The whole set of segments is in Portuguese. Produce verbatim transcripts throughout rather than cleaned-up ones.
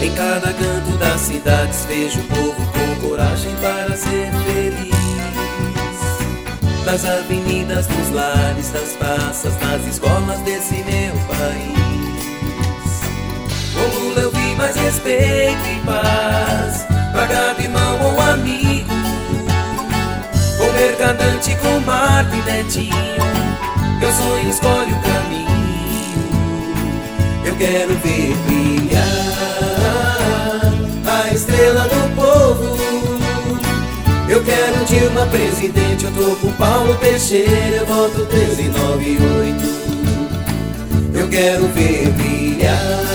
Em cada canto das cidades vejo o povo com coragem para ser feliz. Nas avenidas, nos lares, nas praças, nas escolas desse meu país. Com Lula eu vi mais respeito e paz pra cada irmão ou amigo. Com Mercadante, com Marta e Netinho, meu sonho escolhe o caminho. Eu quero ver brilhar a estrela do povo. Eu quero Dilma presidente, eu tô com Paulo Teixeira, eu voto treze nove oito. Eu quero ver brilhar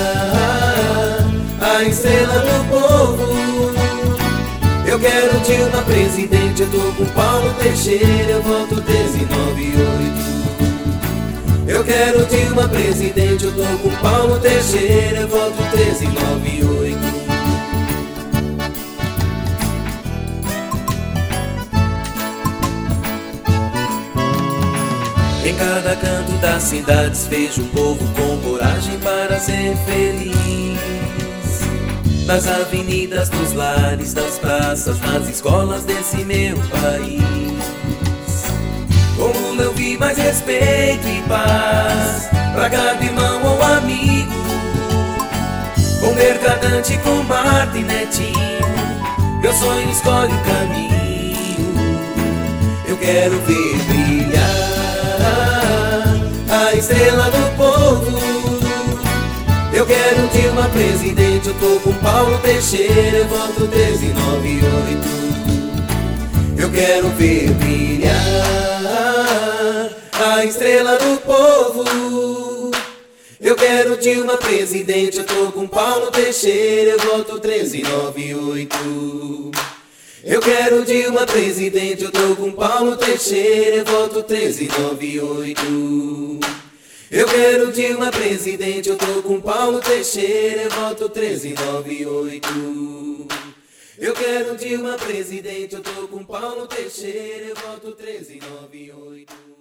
a estrela do povo. Eu quero Dilma presidente, eu tô com Paulo Teixeira, eu voto treze nove oito. Eu quero Dilma presidente, eu tô com Paulo Teixeira, eu voto treze nove oito. Em cada canto das cidades vejo o povo com coragem para ser feliz. Nas avenidas, nos lares, nas praças, nas escolas desse meu país. Com Lula eu vi mais respeito e paz pra cada irmão ou amigo. Com Mercadante, com Marta e Netinho, meu sonho escolhe o caminho. Eu quero ver brilhar a estrela do povo. Eu quero Dilma presidente, eu tô com Paulo Teixeira, eu voto treze nove oito. Eu quero ver brilhar a estrela do povo. Eu quero Dilma presidente, eu tô com Paulo Teixeira, eu voto treze nove oito. Eu quero Dilma presidente, eu tô com Paulo Teixeira, eu voto treze nove oito. Eu quero Dilma presidente, eu tô com Paulo Teixeira, eu voto treze nove oito. Eu quero Dilma presidente, eu tô com Paulo Teixeira, eu voto treze nove oito.